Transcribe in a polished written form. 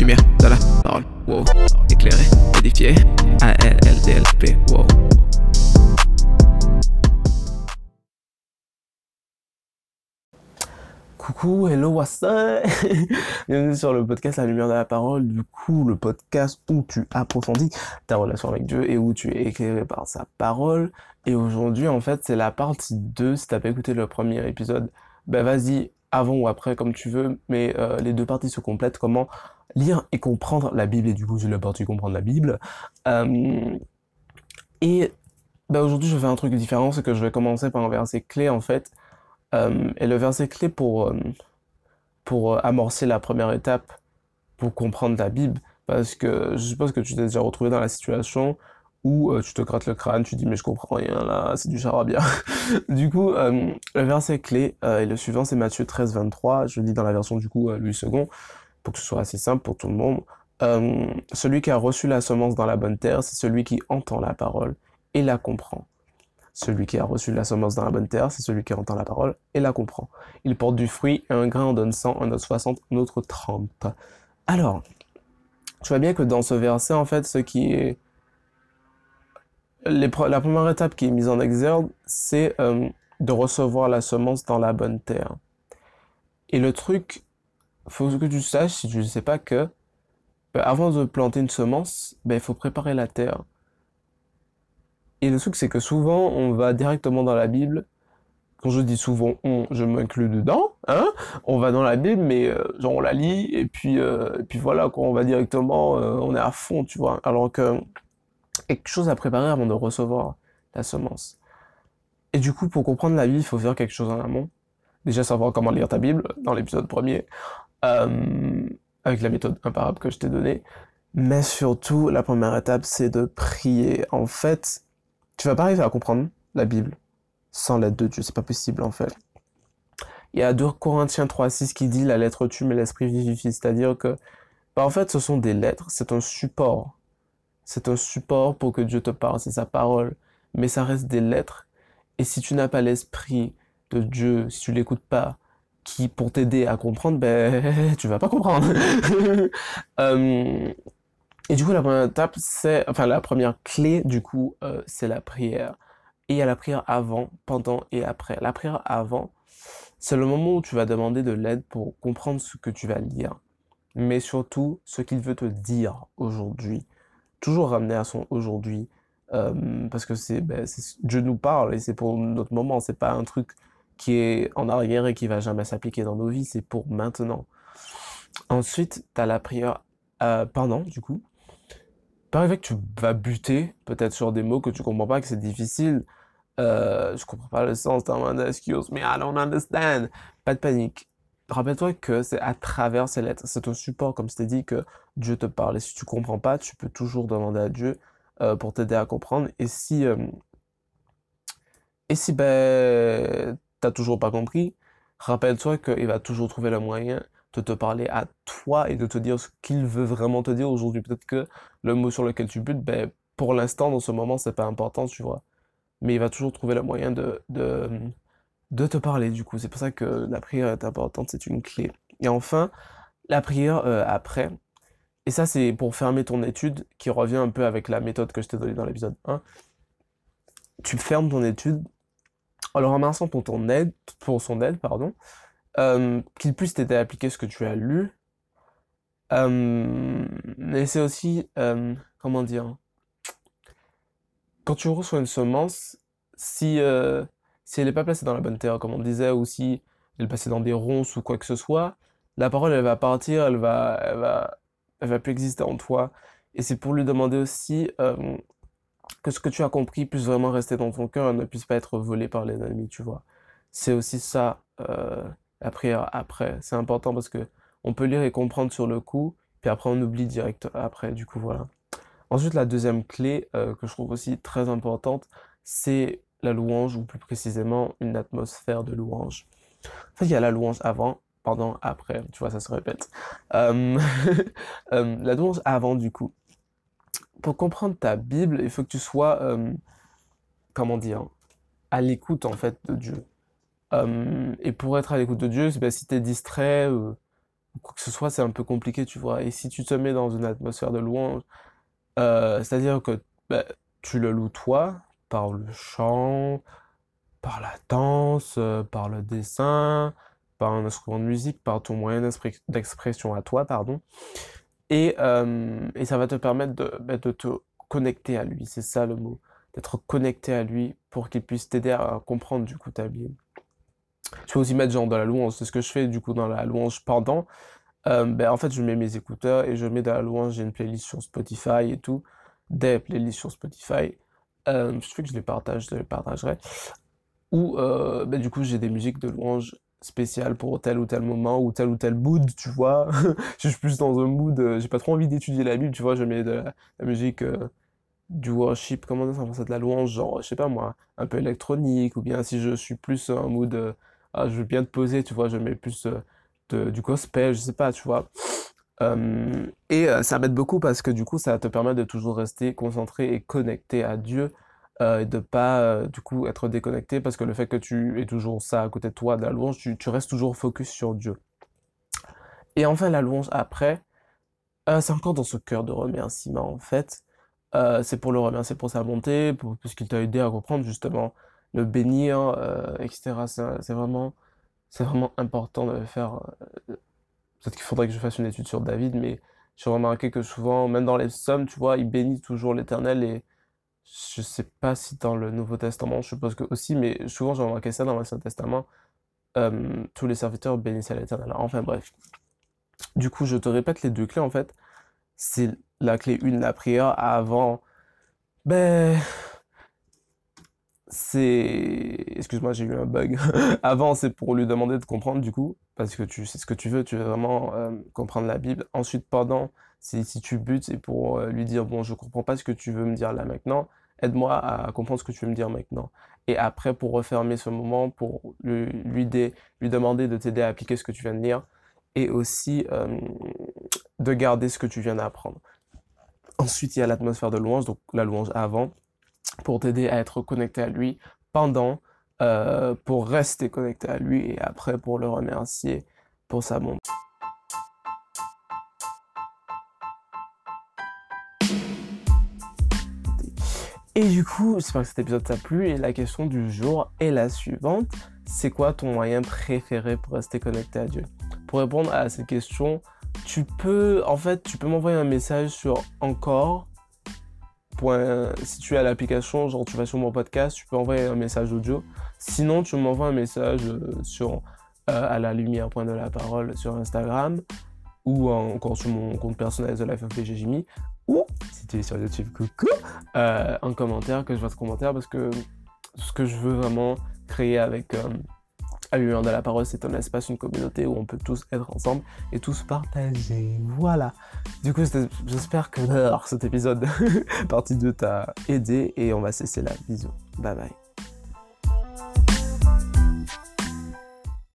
lumière de la parole, wow. Éclairé, édifié, ALLDLP, wow. Coucou, hello, what's up? Bienvenue sur le podcast La Lumière de la Parole, du coup le podcast où tu approfondis ta relation avec Dieu et où tu es éclairé par sa parole. Et aujourd'hui en fait c'est la partie 2, si t'as pas écouté le premier épisode, bah vas-y, avant ou après comme tu veux, mais les deux parties se complètent, comment lire et comprendre la Bible, et du coup c'est la partie comprendre la Bible. Euh, et bah aujourd'hui je vais faire un truc différent, c'est que je vais commencer par un verset clé en fait. Et le verset clé pour amorcer la première étape, pour comprendre la Bible, parce que je suppose que tu t'es déjà retrouvé dans la situation où tu te grattes le crâne, tu dis mais je comprends rien là, c'est du charabia. Du coup, le verset clé et le suivant c'est Matthieu 13, 23, je le dis dans la version du coup Louis II, pour que ce soit assez simple pour tout le monde. Celui qui a reçu la semence dans la bonne terre, c'est celui qui entend la parole et la comprend. Celui qui a reçu la semence dans la bonne terre, c'est celui qui entend la parole et la comprend. Il porte du fruit, et un grain en donne 100, un autre 60, un autre 30. Alors, tu vois bien que dans ce verset, en fait, ce qui est... la première étape qui est mise en exergue, c'est de recevoir la semence dans la bonne terre. Et le truc, faut que tu saches, si tu ne sais pas, que avant de planter une semence, il faut préparer la terre. Et le truc, c'est que souvent, on va directement dans la Bible. Quand je dis souvent on, je m'inclus dedans, hein. On va dans la Bible, mais genre on la lit, et puis voilà, quoi, on va directement, on est à fond, tu vois. Alors que quelque chose à préparer avant de recevoir la semence. Et du coup, pour comprendre la Bible, il faut faire quelque chose en amont. Déjà savoir comment lire ta Bible, dans l'épisode premier, euh, avec la méthode imparable que je t'ai donnée. Mais surtout, la première étape, c'est de prier. En fait, tu vas pas arriver à comprendre la Bible sans l'aide de Dieu, c'est pas possible en fait. Il y a 2 Corinthiens 3,6 qui dit la lettre tue mais l'esprit vivifie, c'est-à-dire que en fait ce sont des lettres, c'est un support. C'est un support pour que Dieu te parle, c'est sa parole, mais ça reste des lettres. Et si tu n'as pas l'esprit de Dieu, si tu l'écoutes pas, qui pour t'aider à comprendre, tu vas pas comprendre. Euh, et du coup la première étape c'est, enfin la première clé du coup c'est la prière. Et il y a la prière avant, pendant et après. La prière avant, c'est le moment où tu vas demander de l'aide pour comprendre ce que tu vas lire, mais surtout ce qu'il veut te dire aujourd'hui. Toujours ramener à son aujourd'hui, parce que Dieu nous parle et c'est pour notre moment, c'est pas un truc qui est en arrière et qui va jamais s'appliquer dans nos vies, c'est pour maintenant. Ensuite, tu as la prière pendant, du coup. Pas avec que tu vas buter peut-être sur des mots que tu comprends pas, que c'est difficile. Je comprends pas le sens d'un mot excuse me, I don't understand. Pas de panique. Rappelle-toi que c'est à travers ces lettres, c'est au support, comme je t'ai dit, que Dieu te parle. Et si tu comprends pas, tu peux toujours demander à Dieu pour t'aider à comprendre. Et si t'as toujours pas compris, rappelle-toi qu'il va toujours trouver le moyen de te parler à toi et de te dire ce qu'il veut vraiment te dire aujourd'hui. Peut-être que le mot sur lequel tu butes, pour l'instant, dans ce moment, c'est pas important, tu vois, mais il va toujours trouver le moyen de te parler, du coup. C'est pour ça que la prière est importante, c'est une clé. Et enfin, la prière après. Et ça, c'est pour fermer ton étude, qui revient un peu avec la méthode que je t'ai donnée dans l'épisode 1. Tu fermes ton étude en le remerciant pour son aide, pardon, qu'il puisse t'aider à appliquer ce que tu as lu. Mais c'est aussi, comment dire, quand tu reçois une semence, si elle n'est pas placée dans la bonne terre, comme on disait, ou si elle est placée dans des ronces ou quoi que ce soit, la parole, elle va partir, elle va plus exister en toi. Et c'est pour lui demander aussi que ce que tu as compris puisse vraiment rester dans ton cœur et ne puisse pas être volé par les ennemis, tu vois. C'est aussi ça, la prière après. C'est important parce que on peut lire et comprendre sur le coup, puis après on oublie direct après, du coup, voilà. Ensuite, la deuxième clé que je trouve aussi très importante, c'est la louange, ou plus précisément une atmosphère de louange. En fait, il y a la louange avant, pendant, après, tu vois, ça se répète. Euh, la louange avant, du coup. Pour comprendre ta Bible, il faut que tu sois, comment dire, à l'écoute en fait de Dieu. Et pour être à l'écoute de Dieu, si tu es distrait, quoi que ce soit, c'est un peu compliqué, tu vois. Et si tu te mets dans une atmosphère de louange, c'est-à-dire que bah, tu le loues toi, par le chant, par la danse, par le dessin, par un instrument de musique, par ton moyen d'expression à toi, pardon. Et ça va te permettre de te connecter à lui, c'est ça le mot, d'être connecté à lui pour qu'il puisse t'aider à comprendre du coup ta Bible. Tu peux aussi mettre genre dans la louange, c'est ce que je fais du coup dans la louange pendant. Ben, en fait, je mets mes écouteurs et je mets de la louange, j'ai une playlist sur Spotify et tout, des playlists sur Spotify. Je fais que je les partagerai. Ou ben, du coup, j'ai des musiques de louange spéciales pour tel ou tel mood, tu vois. Je suis plus dans un mood, j'ai pas trop envie d'étudier la Bible, tu vois, je mets de la musique, du worship, comment on dit ça en français, de la louange, genre, je sais pas moi, un peu électronique, ou bien si je suis plus en mood, ah, je veux bien te poser, tu vois, je mets plus du gospel, je sais pas, tu vois. Ça m'aide beaucoup parce que du coup, ça te permet de toujours rester concentré et connecté à Dieu et de pas du coup être déconnecté parce que le fait que tu aies toujours ça à côté de toi de la louange, tu restes toujours focus sur Dieu. Et enfin, la louange après, c'est encore dans ce cœur de remerciement en fait. C'est pour le remercier pour sa bonté, parce qu'il t'a aidé à comprendre justement, le bénir, etc. C'est vraiment important de le faire. Peut-être qu'il faudrait que je fasse une étude sur David, mais j'ai remarqué que souvent, même dans les psaumes, tu vois, il bénit toujours l'Éternel et je sais pas si dans le Nouveau Testament, je suppose que aussi, mais souvent j'ai remarqué ça dans l'Ancien Testament, tous les serviteurs bénissaient l'Éternel. Enfin bref. Du coup, je te répète les deux clés en fait. C'est la clé 1, la prière avant. Ben, c'est... Excuse-moi, j'ai eu un bug. Avant, c'est pour lui demander de comprendre, du coup, parce que tu sais ce que tu veux vraiment comprendre la Bible. Ensuite, pendant, si tu butes, c'est pour lui dire, bon, je comprends pas ce que tu veux me dire là maintenant, aide-moi à comprendre ce que tu veux me dire maintenant. Et après, pour refermer ce moment, pour lui demander de t'aider à appliquer ce que tu viens de dire, et aussi de garder ce que tu viens d'apprendre. Ensuite, il y a l'atmosphère de louange, donc la louange avant pour t'aider à être connecté à lui pendant, pour rester connecté à lui et après pour le remercier pour sa bonté. Et du coup, j'espère que cet épisode t'a plu et la question du jour est la suivante. C'est quoi ton moyen préféré pour rester connecté à Dieu? Pour répondre à cette question, tu peux m'envoyer un message sur encore. Si tu as l'application, genre tu vas sur mon podcast, tu peux envoyer un message audio. Sinon, tu m'envoies un message sur à la lumière point de la parole sur Instagram ou encore sur mon compte personnel The Life of BG Jimmy ou si tu es sur YouTube, coucou, un commentaire, que je fasse commentaire parce que ce que je veux vraiment créer avec à l'Union de la Parole, c'est un espace, une communauté où on peut tous être ensemble et tous partager. Voilà. Du coup, j'espère que cet épisode partie 2 t'a aidé et on va cesser là. Bisous. Bye bye.